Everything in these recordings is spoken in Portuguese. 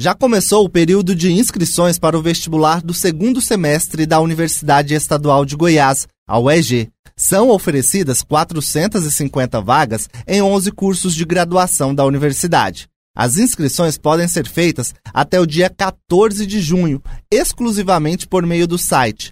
Já começou o período de inscrições para o vestibular do segundo semestre da Universidade Estadual de Goiás, a UEG. São oferecidas 450 vagas em 11 cursos de graduação da universidade. As inscrições podem ser feitas até o dia 14 de junho, exclusivamente por meio do site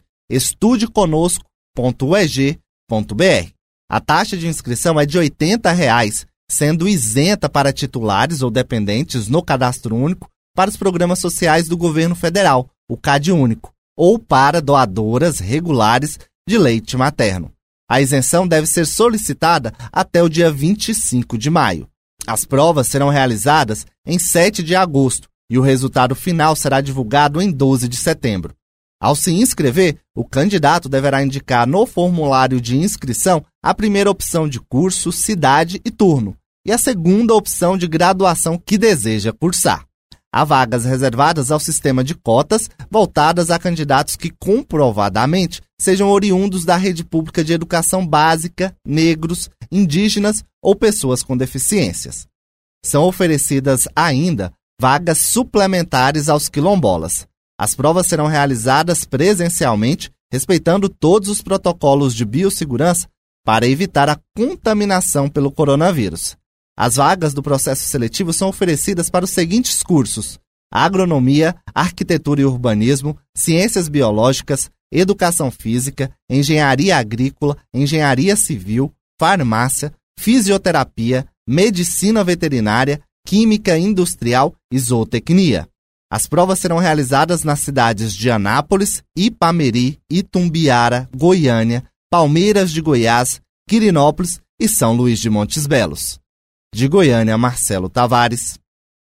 estudeconosco.ueg.br. A taxa de inscrição é de R$ 80, sendo isenta para titulares ou dependentes no Cadastro Único para os programas sociais do governo federal, o CadÚnico, ou para doadoras regulares de leite materno. A isenção deve ser solicitada até o dia 25 de maio. As provas serão realizadas em 7 de agosto e o resultado final será divulgado em 12 de setembro. Ao se inscrever, o candidato deverá indicar no formulário de inscrição a primeira opção de curso, cidade e turno, e a segunda opção de graduação que deseja cursar. Há vagas reservadas ao sistema de cotas voltadas a candidatos que comprovadamente sejam oriundos da rede pública de educação básica, negros, indígenas ou pessoas com deficiências. São oferecidas ainda vagas suplementares aos quilombolas. As provas serão realizadas presencialmente, respeitando todos os protocolos de biossegurança para evitar a contaminação pelo coronavírus. As vagas do processo seletivo são oferecidas para os seguintes cursos: agronomia, arquitetura e urbanismo, ciências biológicas, educação física, engenharia agrícola, engenharia civil, farmácia, fisioterapia, medicina veterinária, química industrial e zootecnia. As provas serão realizadas nas cidades de Anápolis, Ipameri, Itumbiara, Goiânia, Palmeiras de Goiás, Quirinópolis e São Luís de Montes Belos. De Goiânia, Marcelo Tavares.